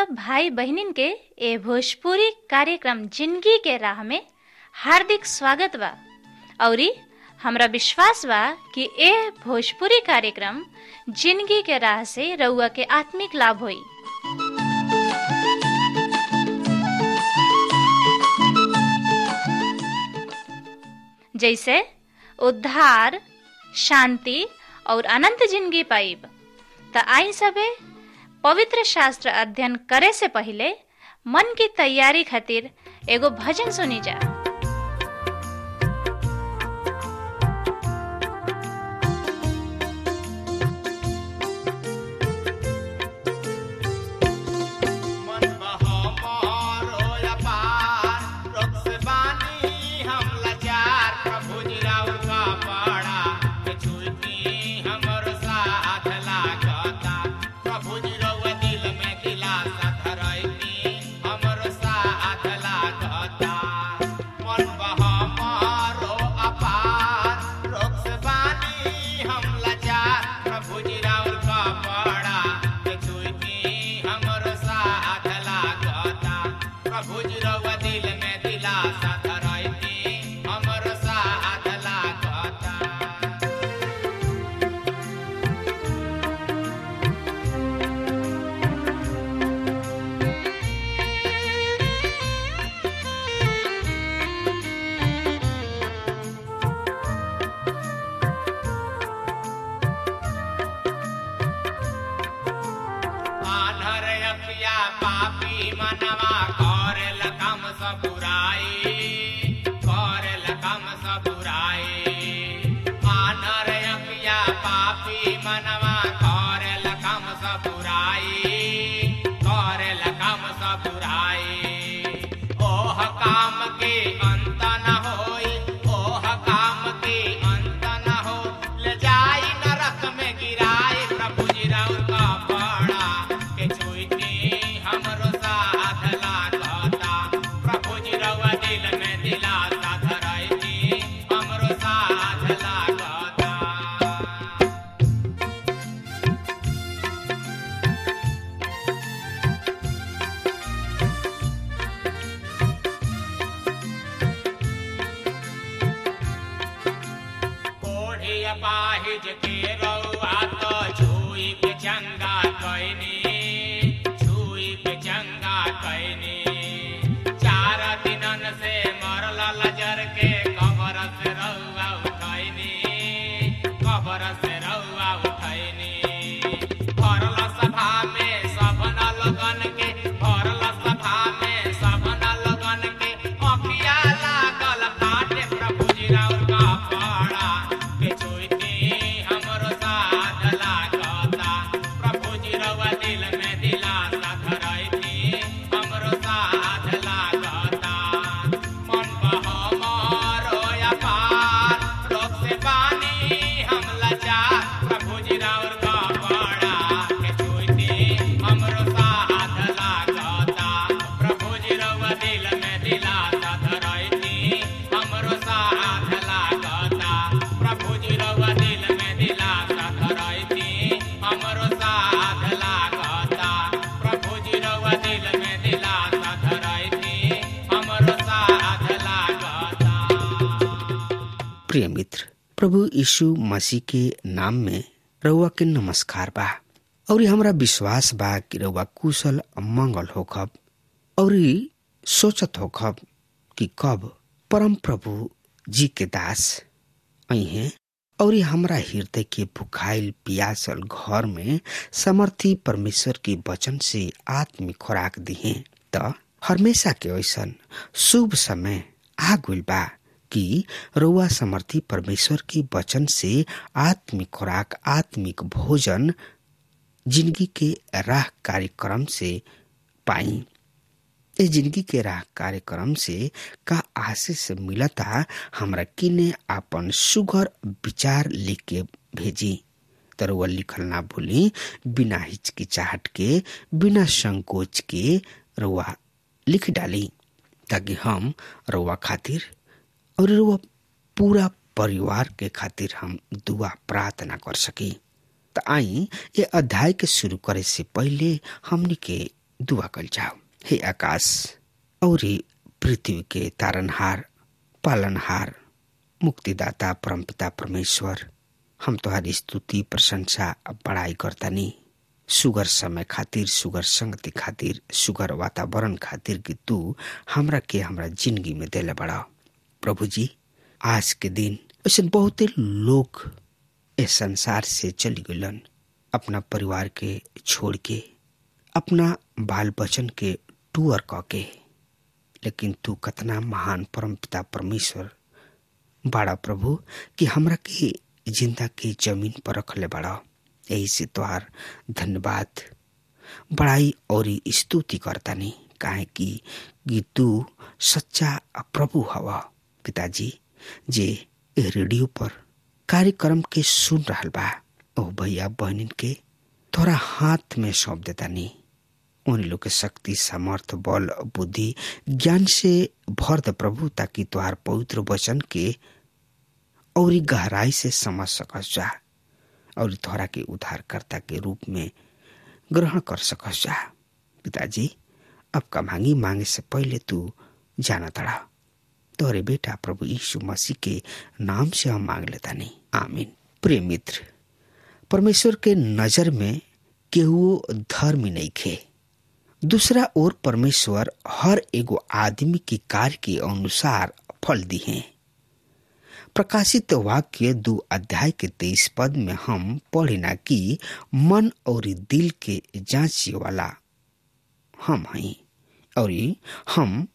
सब भाई बहनिन के ए भोजपुरी कार्यक्रम जिंदगी के राह में हार्दिक स्वागत बा। औरी हमरा विश्वास बा कि ए भोजपुरी कार्यक्रम जिंदगी के राह से रउआ के आत्मिक लाभ होई। जैसे उद्धार, शांति और अनंत जिंदगी पाइब। त आई सबे पवित्र शास्त्र अध्ययन करे से पहले मन की तैयारी खातिर एगो भजन सुनी जा। प्रिय मित्र, प्रभु यीशु मसीह के नाम में रउआ के नमस्कार बा। और हमरा विश्वास बा कि रउआ कुशल मंगल होखब और सोचत होखब कि कब परम प्रभु जी के दास अइहे और हमरा हृदय के भुखाइल पियासल घर में समर्थी परमेश्वर के वचन से आत्मिक खुराक दिहे। त हमेशा के ऐसन शुभ समय आ गइल बा कि रउआ समर्थी परमेश्वर के वचन से आत्मिक खुराक, आत्मिक भोजन जिंदगी के राह कार्यक्रम से पाई। इस जिंदगी के राह कार्यक्रम से का आशीष मिलता, हमरा किने आपन सुगर विचार लिख के भेजी। तरवा लिखल ना भूली, बिना हिचकिचाहट के, बिना संकोच के रउआ लिख डाली, ताकि हम रउआ खातिर और रउआ पूरा परिवार के खातिर हम दुआ प्रार्थना कर सकी। त आई ये अध्याय के शुरू करे से पहले हमनी के दुआ कल जाओ। हे आकाश और पृथ्वी के तारनहार, पालनहार, मुक्तिदाता परमपिता परमेश्वर, हम तुम्हारी स्तुति प्रशंसा बड़ाई करतानी सुगर समय खातिर, सुगर संगति खातिर, सुगर वातावरण खातिर कि तू हमरा के हमरा जिंदगी में देले बड़ा। प्रभु जी, आज के दिन ऐसे बहुते लोग इस संसार से चली गलन, अपना परिवार के छोड़ के, अपना बाल बचन के टूर के, लेकिन तू कतना महान परमपिता परमेश्वर बड़ा प्रभु कि हमरा के जिंदा के जमीन पर रखले बड़ा। यही से तोहार धन्यवाद, बड़ाई और स्तुति करतानी, काहे कि तू सच्चा प्रभु हवा। पिताजी, जे रेडियो पर कार्यक्रम के सुन रहल बा, ओ भैया बहनिन के तोरा हाथ में सौंप देतानी। उन लोग के शक्ति, सामर्थ, बल, बुद्धि, ज्ञान से भर दे प्रभु, ताकि तोहार पवित्र वचन के और गहराई से समझ सकस जा और तोहरा के उद्धारकर्ता के रूप में ग्रहण कर सकस जा। पिताजी, अब का मांगे से पहले तू जाना तड़ा। तोरे बेटा प्रभु यीशु मसीह के नाम से हम मांग लेता नहीं, आमीन। प्रिय मित्र, परमेश्वर के नजर में केहू धर्मी नहीं खे। दूसरा ओर परमेश्वर हर एगो आदमी के कार्य के अनुसार फल दी है। प्रकाशित वाक्य 2 अध्याय के 23 पद में हम पढ़िना कि मन और दिल के जांचे वाला हम हैं और हम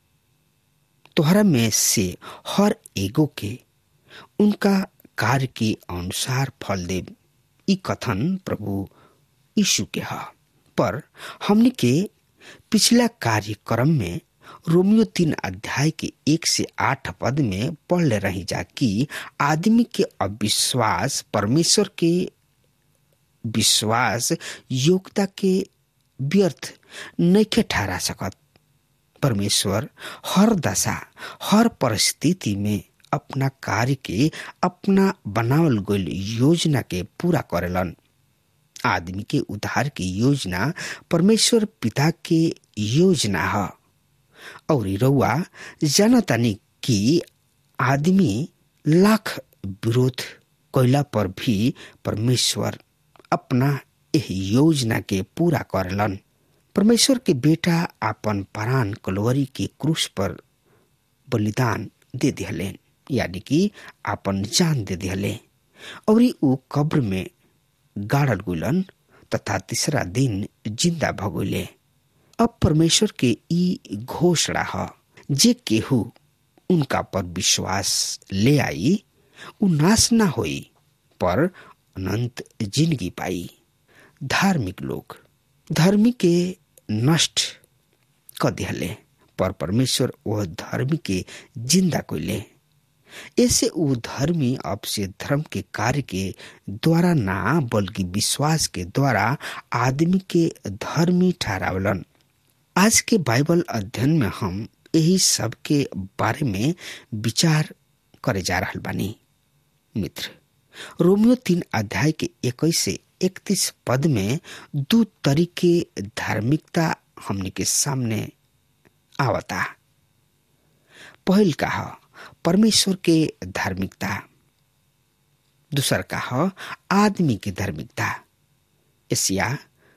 तोहरा में से हर एगो के उनका कार्य के अनुसार फल दे। ई कथन प्रभु यीशु के है। पर हमने के पिछला कार्यक्रम में रोमियो 3 अध्याय के 1 से 8 पद में पढ़ ले रही जा कि आदमी के अविश्वास परमेश्वर के विश्वास योग्यता के व्यर्थ नहीं ठहरा सकत। परमेश्वर हर दशा, हर परिस्थिति में अपना कार्य के, अपना बनावल गईल योजना के पूरा करेलन। आदमी के उद्धार की योजना परमेश्वर पिता के योजना है और रउआ जानतानी कि आदमी लाख विरोध कैला पर भी परमेश्वर अपना यह योजना के पूरा करेलन। परमेश्वर के बेटा अपन प्राण कलवरी के क्रूस पर बलिदान दे दिहले, यानी कि अपन जान दे दिहले और ऊ कब्र में गाड़ल गुलन तथा तीसरा दिन जिंदा भगोले। अब परमेश्वर के ई घोषणा है, जे केहू उनका पर विश्वास ले आई उ नाश ना होई पर अनंत जिंदगी पाई। धार्मिक लोग धर्मी के नष्ट कर दिहले, पर परमेश्वर वह धर्मी के जिंदा कोइले। ऐसे वो धर्मी अब से धर्म के कार्य के द्वारा ना बल्कि विश्वास के द्वारा आदमी के धर्मी ठहरावलन। आज के बाइबल अध्ययन में हम यही सब के बारे में विचार करे जा रहल बानी। मित्र, रोमियो 3 अध्याय के 21 से 31 पद में 2 तरीके धार्मिकता हमने के सामने आवता। पहल का है परमेश्वर के धार्मिकता, दूसर का है आदमी की धार्मिकता। एशिया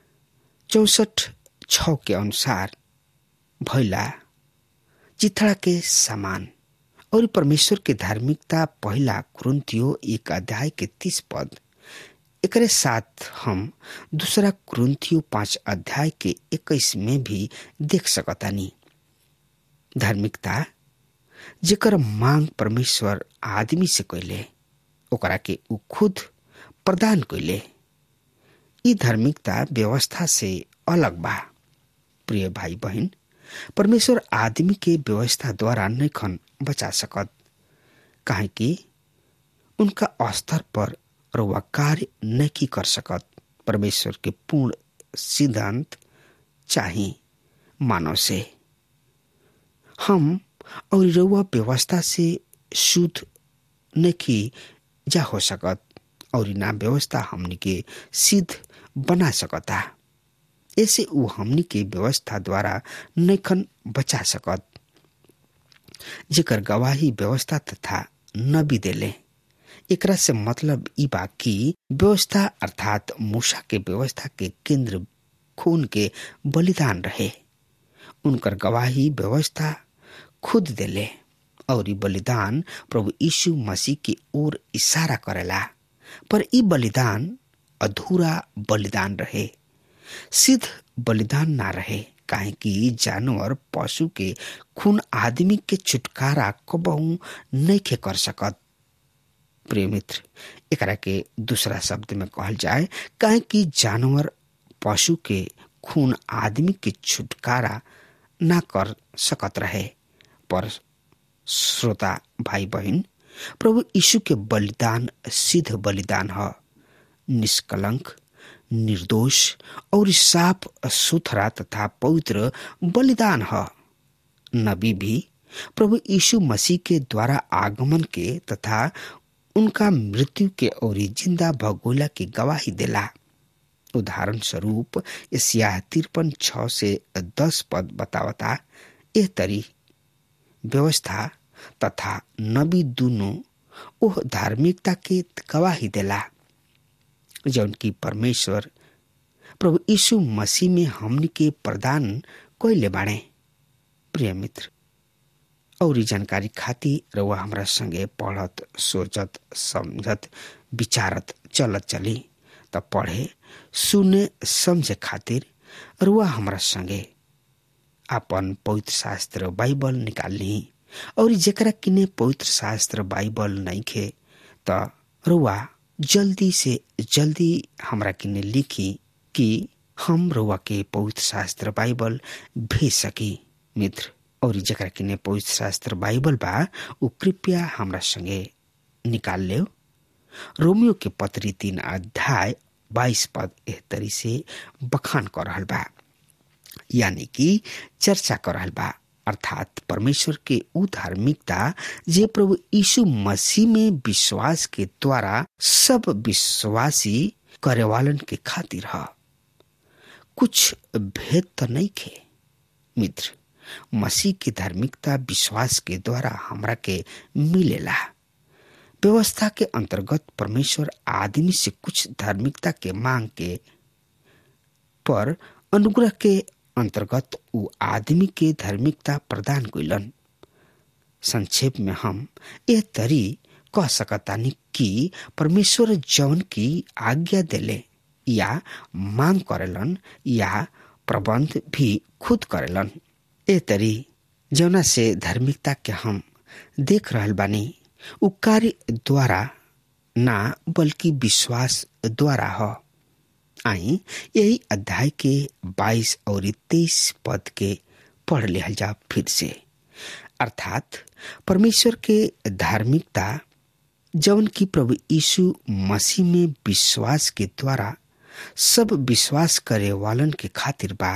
64:6 के अनुसार भैला चिथड़ा के समान। और परमेश्वर के धार्मिकता पहला कुरिन्थियो 1 अध्याय के 30 पद। एकरे साथ हम दूसरा कुरिन्थियो 5 अध्याय के 21 में भी देख सकतानी। धार्मिकता जेकर मांग परमेश्वर आदमी से कैले, ओकरा के उ खुद प्रदान कैले। ई धार्मिकता व्यवस्था से अलग बा। प्रिय भाई बहन, परमेश्वर आदमी के व्यवस्था द्वारा नइखन बचा सकत, काहे कि उनका स्तर पर रउआ कार्य नहीं कर सकत। परमेश्वर के पूर्ण सिद्धांत चाही मानव से। हम और रउआ व्यवस्था से शुद्ध नहीं जा हो सकत और ना व्यवस्था हमने के सिद्ध बना सकता। ऐसे उ हमनी के व्यवस्था द्वारा नैखन बचा सकत, जेकर गवाही व्यवस्था तथा नबी देले। एकरा से मतलब ई बा कि व्यवस्था अर्थात मूसा के व्यवस्था के केंद्र खून के बलिदान रहे। उनकर गवाही व्यवस्था खुद देले और ई बलिदान प्रभु यीशु मसीह की ओर इशारा करेला। पर ई बलिदान अधूरा बलिदान रहे, सिद्ध बलिदान ना रहे, काहे कि जानवर पशु के खून आदमी के छुटकारा कबहू नहीं कर सकत। प्रिय मित्र, एकरा के दूसरा शब्द में कहल जाए, काहे कि जानवर पशु के खून आदमी के छुटकारा ना कर सकत रहे। पर श्रोता भाई बहन, प्रभु यीशु के बलिदान सिद्ध बलिदान है, निष्कलंक, निर्दोष और साफ सुथरा तथा पवित्र बलिदान है। नबी भी प्रभु यीशु मसीह के द्वारा आगमन के तथा उनका मृत्यु के और जिंदा भगोला की गवाही देला। उदाहरण स्वरूप यशायाह 53:6-10 पद बतावता, एह तरी व्यवस्था तथा नबी दोनों ओह धार्मिकता के गवाही देला जौन की परमेश्वर प्रभु यीशु मसीह में हमनी के प्रदान कइले बाणे। प्रिय मित्र, और जानकारी खातिर रउआ हमरा संगे पढ़त, सोचत, समझत, विचारत चलत चली। त पढ़े, सुने, समझे खातिर रउआ हमरा संगे अपन पवित्र शास्त्र बाइबल निकाल ली। और जेकरा किने पवित्र शास्त्र बाइबल नहीं खे त रउआ जल्दी से जल्दी हमरा किने लिखी कि हम रउआ के पवित्र शास्त्र बाइबल भेज सकी। मित्र, और जेकरा किने पवित्र शास्त्र बाइबल बा उ कृपया हमरा संगे निकाल ले। रोमियो के पत्री 3:22 पद एह तरी से बखान कर रहल बा, यानी कि चर्चा कर रहल बा, अर्थात परमेश्वर के उ धार्मिकता जे प्रभु यीशु मसीह में विश्वास के द्वारा सब विश्वासी करे वालन के खातिर है। कुछ भेद तो नहीं खे मित्र, मसीह की धार्मिकता विश्वास के द्वारा हमरा के मिलेला। व्यवस्था के अंतर्गत परमेश्वर आदमी से कुछ धार्मिकता के मांग के, पर अनुग्रह के अंतर्गत उ आदमी के धार्मिकता प्रदान कइलन। संक्षेप में हम यह तरी कह सकतानी कि परमेश्वर जौन की आज्ञा देले या मांग करेलन या प्रबंध भी खुद करेलन। ए तरी जौना से धार्मिकता के हम देख रहल बानी उ कार्य द्वारा ना बल्कि विश्वास द्वारा है। आई यही अध्याय के 22 और 23 पद के पढ़ लिहल जा फिर से। अर्थात परमेश्वर के धार्मिकता जौन की प्रभु यीशु मसीह में विश्वास के द्वारा सब विश्वास करे वालन के खातिर बा,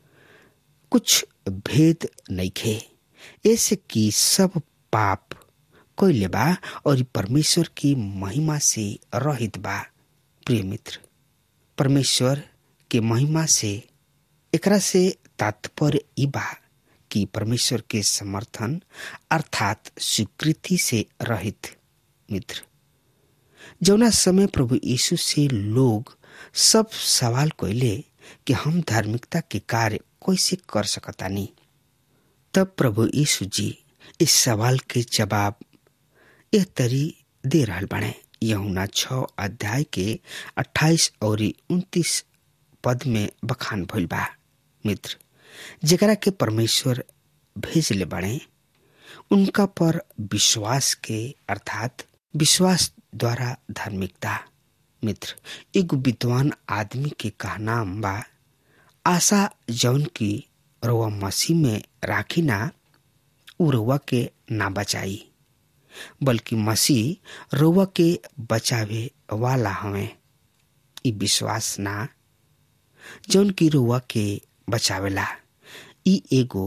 कुछ भेद नइखे, ऐसे कि सब पाप कइले बा और परमेश्वर की महिमा से रहित बा। प्रिय मित्र, परमेश्वर के महिमा से एकरा से तात्पर्य ई बा कि परमेश्वर के समर्थन अर्थात स्वीकृति से रहित। मित्र, जौना समय प्रभु यीशु से लोग सब सवाल कइले कि हम धार्मिकता के कार्य कैसे कर सकतानी, तब प्रभु यीशु जी इस सवाल के जवाब यह तरी दे रहल बाणे। यूहन्ना 6 अध्याय के 28 और 29 पद में बखान भइल बा। मित्र, जेकरा के परमेश्वर भेजले बाणे उनका पर विश्वास के अर्थात विश्वास द्वारा धार्मिकता। मित्र, एक विद्वान आदमी के कहनाम बा, आशा जौन की रउआ मसीह में राखी ना उ रउआ के ना बचाई, बल्कि मसीह रउआ के बचावे वाला हवे। ई विश्वास ना जौन की रउआ के बचावेला, ई एगो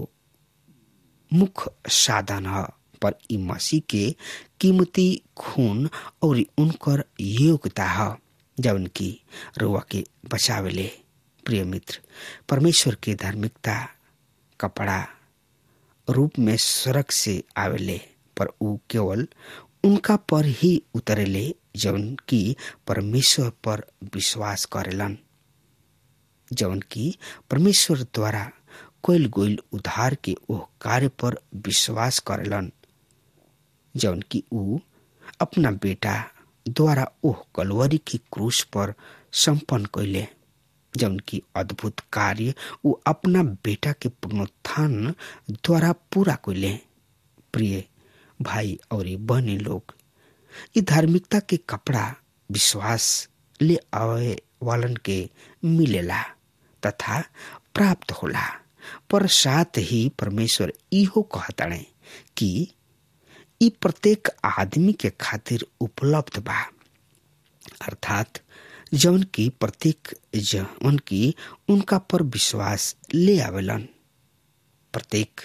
मुख्य साधन है, पर ई मसीह के कीमती खून और उनकर योग्यता है जौन की रउआ के बचावेले। प्रिय मित्र, परमेश्वर की धार्मिकता कपड़ा रूप में स्वर्ग से आवेले, पर ऊ केवल उनका पर ही उतरेले जौन की परमेश्वर पर विश्वास करेलन, जौन की परमेश्वर द्वारा कोयल गोयल उद्धार के ओह कार्य पर विश्वास करेलन, जौन की ऊ अपना बेटा द्वारा ओह कलवरी की क्रूस पर संपन्न कैले, जौन की अद्भुत कार्य ऊ अपना बेटा के पुनरुत्थान द्वारा पूरा कैले। प्रिय भाई और बहनी लोग, ये धार्मिकता के कपड़ा विश्वास ले आवे वालन के मिलेला तथा प्राप्त होला, पर साथ ही परमेश्वर इहो कहताणे कि ई प्रत्येक आदमी के खातिर उपलब्ध बा, अर्थात जौन की प्रत्येक जौन की उनका पर विश्वास ले आवेलन। प्रत्येक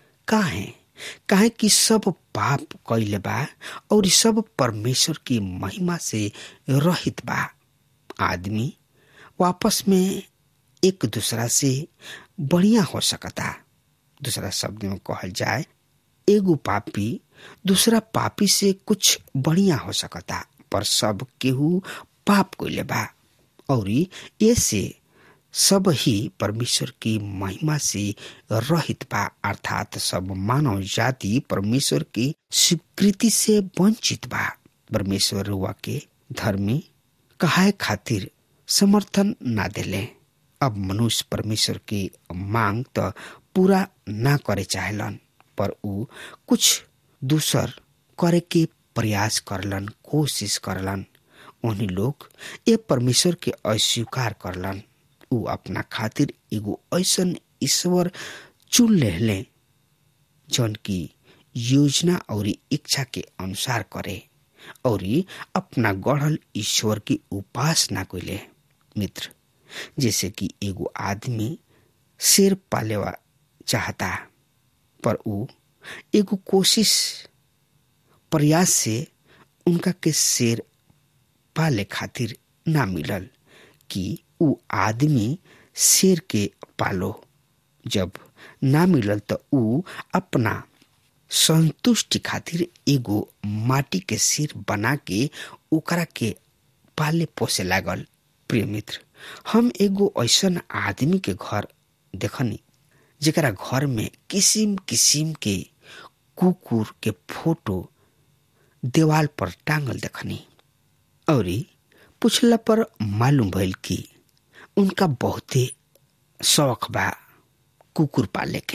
काहे कि सब पाप कैले बा और सब परमेश्वर की महिमा से रहित बा। आदमी वापस में एक दूसरा से बढ़िया हो सकता। दूसरा शब्द में कहल जाए, एगो पापी दूसरा पापी से कुछ बढ़िया हो सकता, पर सब केहू पाप कैले बा और ऐसे सब ही परमेश्वर की महिमा से रहित बा, अर्थात सब मानव जाति परमेश्वर की स्वीकृति से वंचित बा। परमेश्वर रुआ के धर्मी कहाए खातिर समर्थन ना देले। अब मनुष्य परमेश्वर की मांग तो पूरा ना करे चाहेलन, पर ऊ कुछ दूसर करे के प्रयास करलन, कोशिश करलन। उन्हीं लोग ये परमेश्वर के अस्वीकार करलन। ऊ अपना खातिर एगो ऐसन ईश्वर चुन लेले जौन की योजना और इच्छा के अनुसार करे और अपना गढ़ल ईश्वर की उपासना कइले। मित्र, जैसे कि एगो आदमी शेर पालेवा चाहता, पर ऊ एगो कोशिश प्रयास से उनका के शेर पाले खातिर ना मिलल कि ऊ आदमी शेर के पालो। जब ना मिलल तो ऊ अपना संतुष्टि खातिर एगो माटी के सिर बना के ओकरा के पाले पोसे लागल। प्रिय मित्र, हम एगो ऐसन आदमी के घर देखनी जेकरा घर में किसिम किसिम के कुकुर के फोटो दीवाल पर टांगल देखनी और पूछला पर मालूम भइल कि उनका बहुते शौक बा कुकुर पाले के।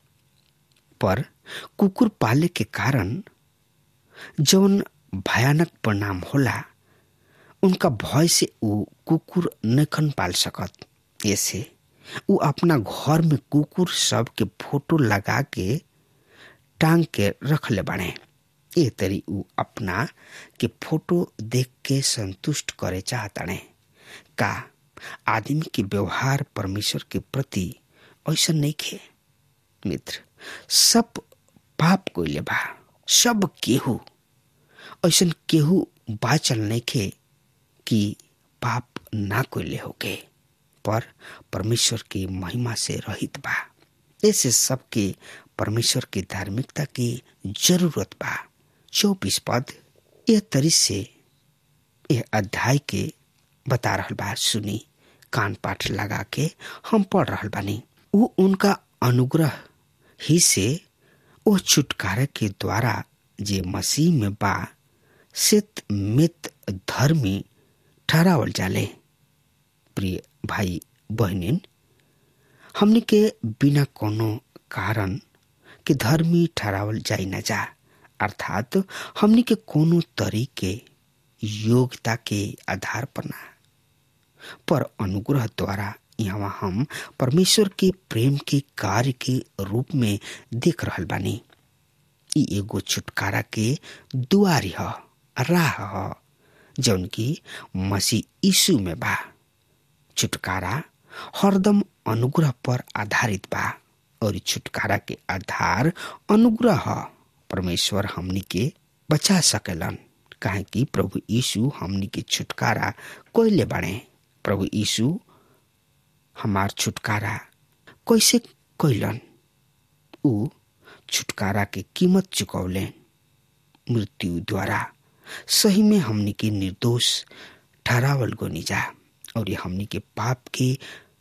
पर कुकुर पाले के कारण जौन भयानक परिणाम होला, उनका भय से ऊ कुकुर नखन पाल सकत। ऐसे ऊ अपना घर में कुकुर सब के फोटो लगा के टांग के रख ले बाड़े। ए तरी ऊ अपना के फोटो देख के संतुष्ट करे चाहताने। का आदमी के व्यवहार परमेश्वर के प्रति ऐसा नहीं खे? मित्र, सब पाप कइले बा, सब केहू ऐसन केहू बाचल नहीं खे कि पाप ना कइले होके, पर परमेश्वर की महिमा से रहित बा। ऐसे सबके परमेश्वर की धार्मिकता की जरूरत बा। 24 पद यह तरी से यह अध्याय के बता रहल बा। सुनी, कान पाठ लगा के हम पढ़ रहल बानी। वो उनका अनुग्रह ही से वो छुटकारा के द्वारा जे मसीह में बा सित मित धर्मी ठहरावल जाले। प्रिय भाई बहनिन, हमने के बिना कोनो कारण के धर्मी ठहरावल जाई न जा, अर्थात हमने के कोनो तरीके योग्यता के आधार पर ना, पर अनुग्रह द्वारा यहाँ हम परमेश्वर के प्रेम के कार्य के रूप में देख रहल बानी। ई एगो छुटकारा के दुआरी ह, राह ह, जौन की मसीह यीशु में बा। छुटकारा हरदम अनुग्रह पर आधारित बा और छुटकारा के आधार अनुग्रह ह। परमेश्वर हमनी के बचा सकेलन, काहे कि प्रभु यीशु हमनी के छुटकारा कोइले बाड़े। प्रभु यीशु हमार छुटकारा कैसे कैलन। ऊ छुटकारा के कीमत चुकौले मृत्यु द्वारा। सही में हमनी के निर्दोष ठहरावल गोनी जा और हमनी के पाप के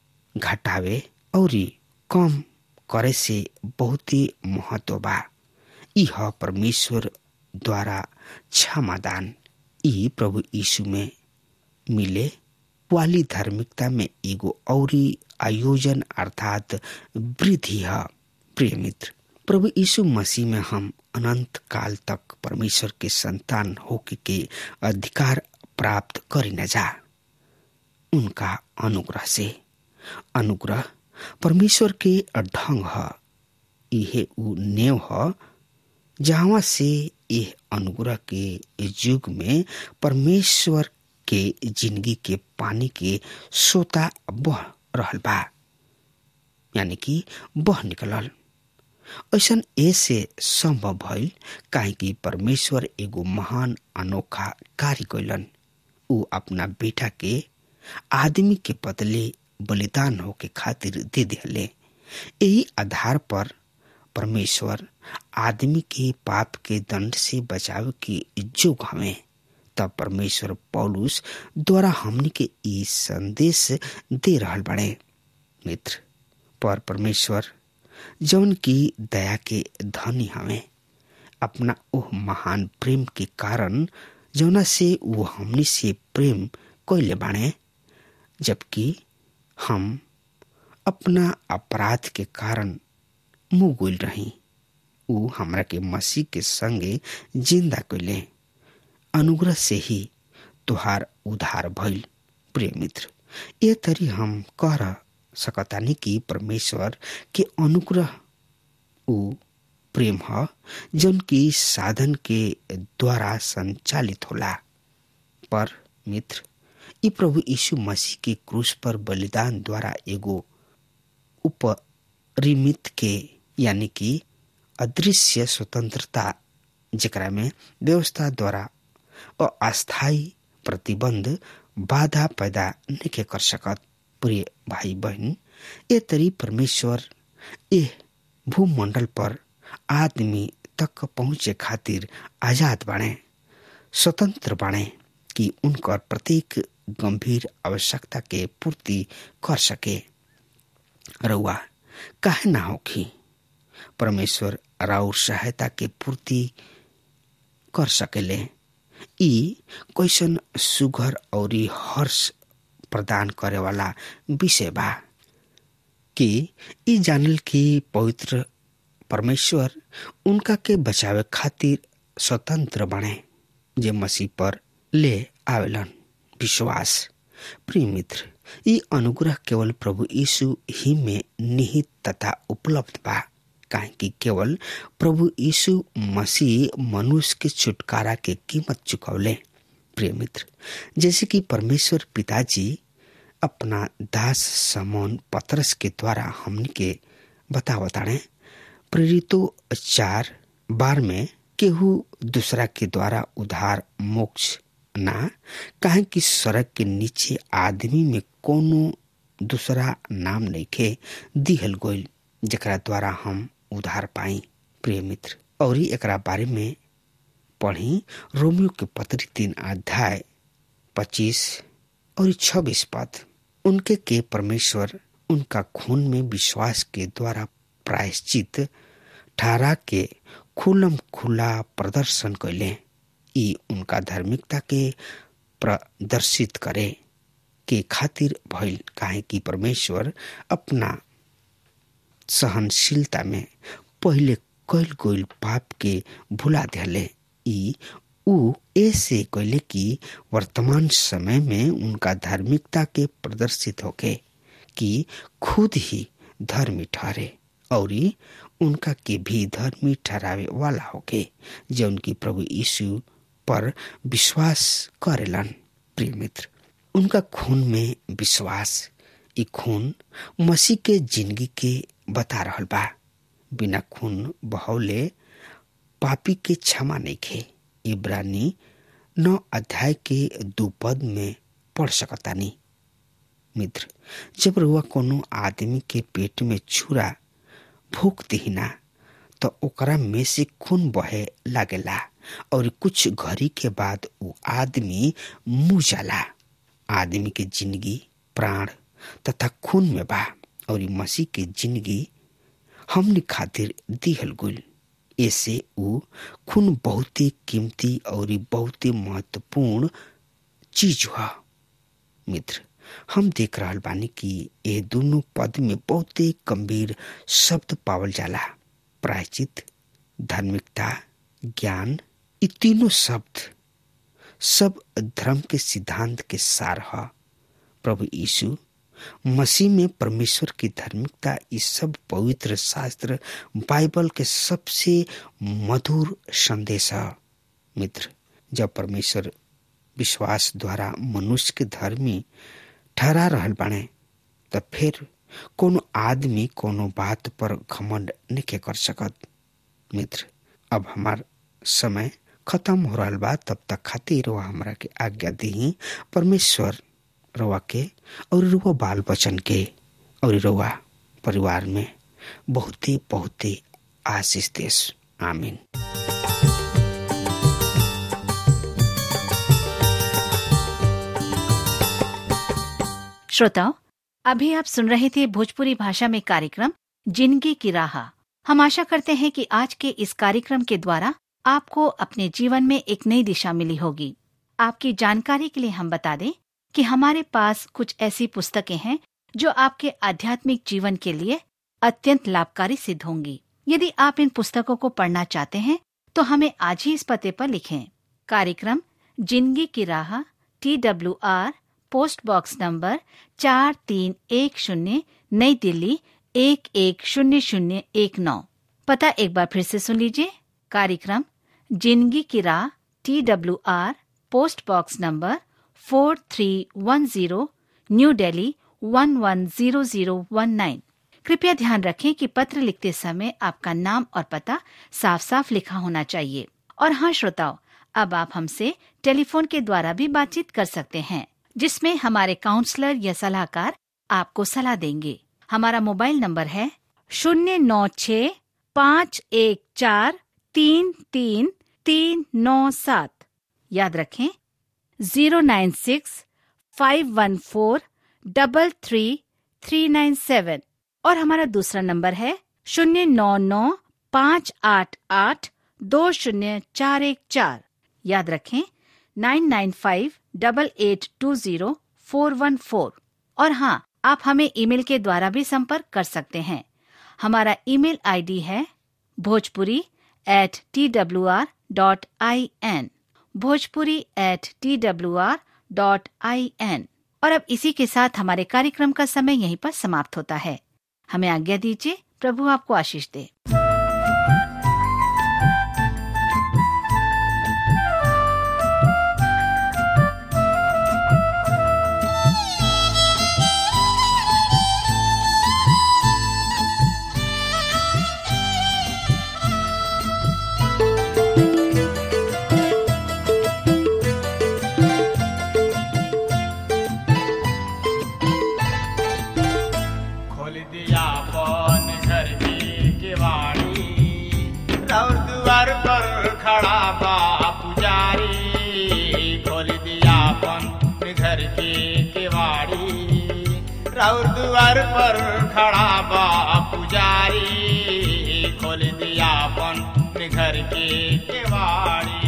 घटावे और कम करे से बहुत ही महत्व बा। यह परमेश्वर द्वारा क्षमादान ई प्रभु यीशु में मिले वाली धार्मिकता में एगो औरी आयोजन अर्थात वृद्धि है। प्रिय मित्र, प्रभु यीशु मसीह में हम अनंत काल तक परमेश्वर के संतान होके के अधिकार प्राप्त करी न जा। उनका अनुग्रह से, अनुग्रह परमेश्वर के ढंग है। यह उ नेव है जहाँ से यह अनुग्रह के युग में परमेश्वर के जिंदगी के पानी के सोता बह रहल बा, यानी कि बह निकलल। ऐसन ऐसे संभव भइल काहे कि परमेश्वर एगो महान अनोखा कार्य कैलन। उ अपना बेटा के आदमी के बदले बलिदान होके खातिर दे दिले। यही आधार पर परमेश्वर आदमी के पाप के दंड से बचाव के योग्य हमें। तब परमेश्वर पौलुस द्वारा हमनी के ई संदेश दे रहल बड़े मित्र, पर परमेश्वर जौन की दया के धनी हमें अपना ओह महान प्रेम के कारण जौना से वो हमनी से प्रेम कैले बाणे, जबकि हम अपना अपराध के कारण मुँह गोल रही, उ हमरा के मसीह के संगे जिंदा कैले। अनुग्रह से ही तुहार उद्धार भइल। प्रिय मित्र, ये तरी हम कह सकतानी कि परमेश्वर के अनुग्रह उ प्रेम है जन की साधन के द्वारा संचालित होला। पर मित्र, ई प्रभु यीशु मसीह के क्रूस पर बलिदान द्वारा एगो उपरिमित के यानी कि अदृश्य स्वतंत्रता जेकरा में व्यवस्था द्वारा अस्थायी प्रतिबंध बाधा पैदा नहीं कर सकत। प्रिय भाई बहन, ये तरी परमेश्वर ये भूमंडल पर आदमी तक पहुंचे खातिर आजाद बने, स्वतंत्र बने कि उनकर प्रत्येक गंभीर आवश्यकता के पूर्ति कर सके। रउआ काहे ना होखी परमेश्वर राउर सहायता के पूर्ति कर सकेले। ई कैसन सुघर और हर्ष प्रदान करे वाला विषय बा कि ई जानल कि पवित्र परमेश्वर उनका के बचावे खातिर स्वतंत्र बने जे मसीह पर ले आवेलन विश्वास। प्रिय मित्र, ई अनुग्रह केवल प्रभु यीशु ही में निहित तथा उपलब्ध बा, काहे कि केवल प्रभु यीशु मसीह मनुष्य के छुटकारा के कीमत चुकौले। प्रिय मित्र, जैसे कि परमेश्वर पिताजी अपना दास समौन पतरस के द्वारा हमनी के बतावताने, प्रेरितों 4:12 में केहू दूसरा के द्वारा उधार मोक्ष ना, काहे कि सड़क के नीचे आदमी में कोनो दूसरा नाम नइखे दिहल गइल जेकरा द्वारा हम उधार पाई। प्रिय मित्र, और एकरा बारे में पढ़ी रोमियो के पत्री 3:25 और 26 पद। उनके के परमेश्वर उनका खून में विश्वास के द्वारा प्रायश्चित ठहरा के खुलम खुला प्रदर्शन कैले। ई उनका धार्मिकता के प्रदर्शित करे के खातिर भइल, काहे कि परमेश्वर अपना सहनशीलता में पहले कैल गइल पाप के भुला दिले। ई उ ऐसे कैले कि वर्तमान समय में उनका धार्मिकता के प्रदर्शित होके कि खुद ही धर्मी ठहरे और उनका के भी धर्मी ठहरावे वाला होके जो उनकी प्रभु यीशु पर विश्वास करेलन। प्रिय मित्र, उनका खून में विश्वास, ई खून मसीह के जिंदगी के बता रहल बा। बिना खून बहौले पापी के क्षमा नहीं खे। इब्रानी 9 अध्याय के 2 पद में पढ़ सकतानी। मित्र, जब रउआ कोनो आदमी के पेट में छुरा फूक दीना तो ओकरा में से खून बहे लागेला और कुछ घड़ी के बाद वो आदमी मुँह जाला। आदमी के जिंदगी प्राण तथा खून में बा और मसीह के जिंदगी हमनी खातिर दिहल गुल। ऐसे वो खून बहुत ही कीमती और बहुत ही महत्वपूर्ण चीज हुआ। मित्र, हम देख रहा बानी कि ये दोनों पद में बहुत ही गंभीर शब्द पावल जाला। प्रायश्चित, धार्मिकता, ज्ञान, ये तीनों शब्द सब धर्म के सिद्धांत के सार है। प्रभु यीशु मसीह में परमेश्वर की धार्मिकता, इस सब पवित्र शास्त्र बाइबल के सबसे मधुर संदेश है। मित्र, जब परमेश्वर विश्वास द्वारा मनुष्य के धर्मी ठहरा रहल बाने तब फिर कोनो आदमी कोनो बात पर घमंड नहीं कर सकत। मित्र, अब हमार समय खत्म हो रहा बा, तब तक खातिर रउआ हमरा के आज्ञा दी। परमेश्वर रउआ के और रउआ बाल बचन के और रउआ परिवार में बहुत ही आशीष देस। आमीन। श्रोताओ, अभी आप सुन रहे थे भोजपुरी भाषा में कार्यक्रम जिंदगी की राह। हम आशा करते हैं कि आज के इस कार्यक्रम के द्वारा आपको अपने जीवन में एक नई दिशा मिली होगी। आपकी जानकारी के लिए हम बता दें कि हमारे पास कुछ ऐसी पुस्तकें हैं जो आपके आध्यात्मिक जीवन के लिए अत्यंत लाभकारी सिद्ध होंगी। यदि आप इन पुस्तकों को पढ़ना चाहते हैं तो हमें आज ही इस पते पर लिखें। कार्यक्रम जिंदगी की राह, TWR, पोस्ट बॉक्स नंबर 4310, नई दिल्ली 110019। पता एक बार फिर से सुन लीजिए। कार्यक्रम जिंदगी की राह, TWR, post box number 4310, new Delhi 110019। कृपया ध्यान रखें कि पत्र लिखते समय आपका नाम और पता साफ साफ लिखा होना चाहिए। और हाँ श्रोताओ, अब आप हमसे टेलीफोन के द्वारा भी बातचीत कर सकते हैं, जिसमें हमारे काउंसलर या सलाहकार आपको सलाह देंगे। हमारा मोबाइल नंबर है 096-514-33-397। याद रखें 096-514-33-397। और हमारा दूसरा नंबर है 099-588-20414। याद रखें 9958820414। और हाँ, आप हमें ईमेल के द्वारा भी संपर्क कर सकते हैं। हमारा ईमेल आईडी है bhojpuri@twr.in, bhojpuri@twr.in। और अब इसी के साथ हमारे कार्यक्रम का समय यहीं पर समाप्त होता है। हमें आज्ञा दीजिए। प्रभु आपको आशीष दे। और द्वार पर खड़ा बा पुजारी, खोल दिया अपन घर के केवाड़ी।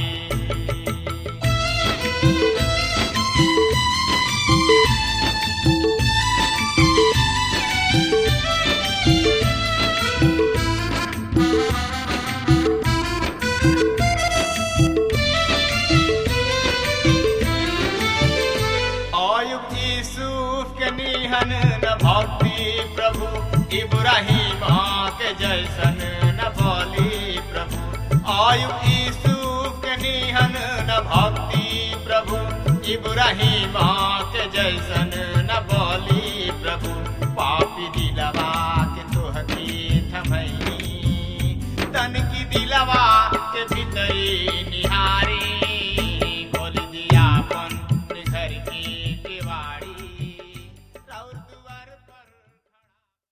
प्रभु इब्राहिम के जैसन न बोली प्रभु, आयुब यूसुफ के निहन न भक्ति प्रभु, इब्राहिम के जैसन न बोली प्रभु। पापी दिलवा के तोहती थमई, तन की दिलवा के भीतरी